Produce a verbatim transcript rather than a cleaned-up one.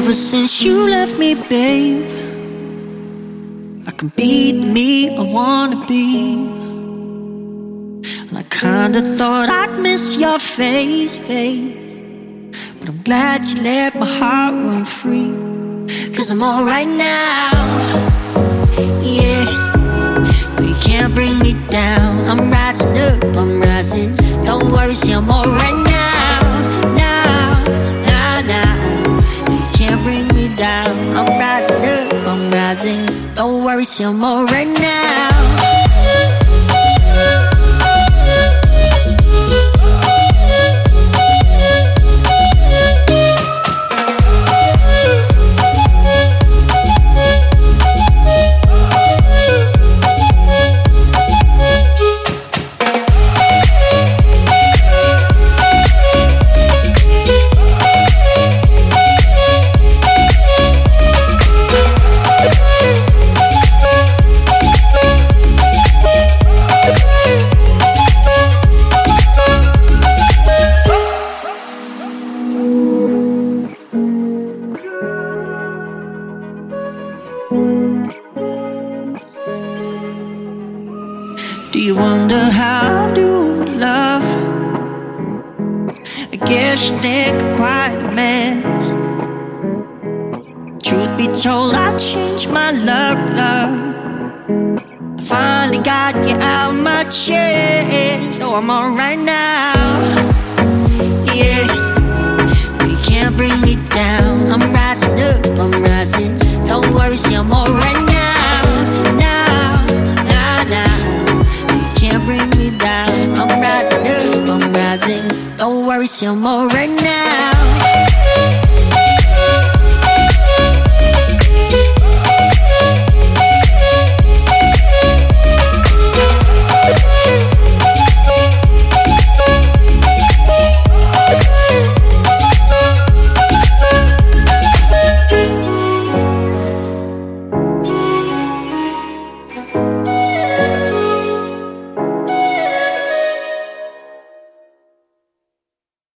Ever since you left me, babe, I can be the me I wanna be. And I kinda thought I'd miss your face, face, but I'm glad you let my heart run free. Cause I'm alright now, yeah. No, you can't bring me down. I'm rising up, I'm rising. Don't worry, see I'm alright now, now, now, now. No, you can't bring me down. I'm rising up, I'm rising. Don't worry, see I'm alright now. Do you wonder how I do love? I guess you think I'm quite a mess. Truth be told, I changed my luck, love. I finally got you out of my chest. So I'm alright now, yeah. But you can't bring me down. I'm rising up, I'm rising. Don't worry, see I'm alright now, now, now, now. Can't bring me down. I'm rising up, I'm rising. Don't worry, see I'm alright now.